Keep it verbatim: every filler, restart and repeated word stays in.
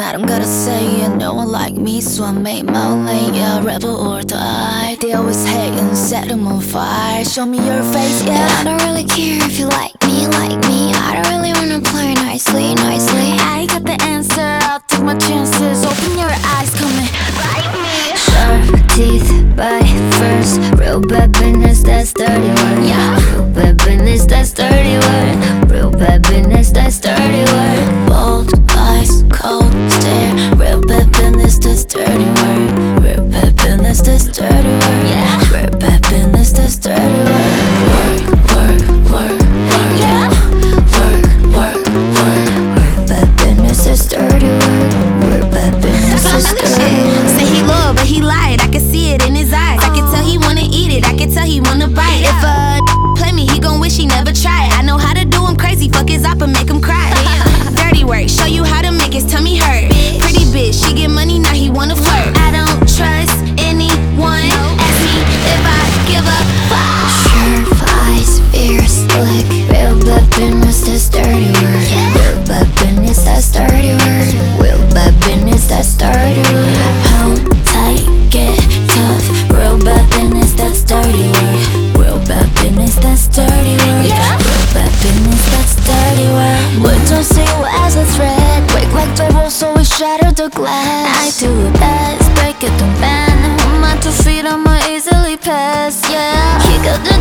I don't gotta say it, no one like me, so I made my lane. Yeah, rebel or die. They always hate and set them on fire. Show me your face, yeah. And I don't really care if you like me, like me. I don't really wanna play nicely, nicely. I got the answer, I'll take my chances. Open your eyes, come and bite me. Sharp teeth, bite first. Real bad business, that's dirty word. Yeah. Real bad business, that's dirty word. Real bad business, that's dirty word. Bold eyes, cold stare. Real bad business, that's dirty word. Real bad business, that's dirty word. Yeah. Real bad business, that's dirty word. Work, work, work, work. Yeah. Work, work, work. Real bad business, that's dirty word. Real bad business, that's dirty word. Say he loyal, but he lied. I can see it in his eyes. I can tell he wanna eat it. I can tell he wanna bite. If a play me, he gon' wish he never tried. I know how to do him crazy. Fuck his op and make him cry. Dirty work, show you how to make his tummy hurt. Pretty bitch, she get money, now he wanna flirt. I don't trust anyone. Ask me if I give a fuck. Sharp eyes, fierce look. Real bad business, that's dirty word. Real bad business, that's dirty word. Real bad business, that's dirty word. Hold tight, get tough. Real bad business, that's dirty word. Real bad business, that's dirty word. Real bad business, that's dirty word. But don't see you as a threat. Break like pebbles, so we shatter the glass. I do it best, break it, don't bend. On my two feet, I'ma easily pass, yeah. Kick up the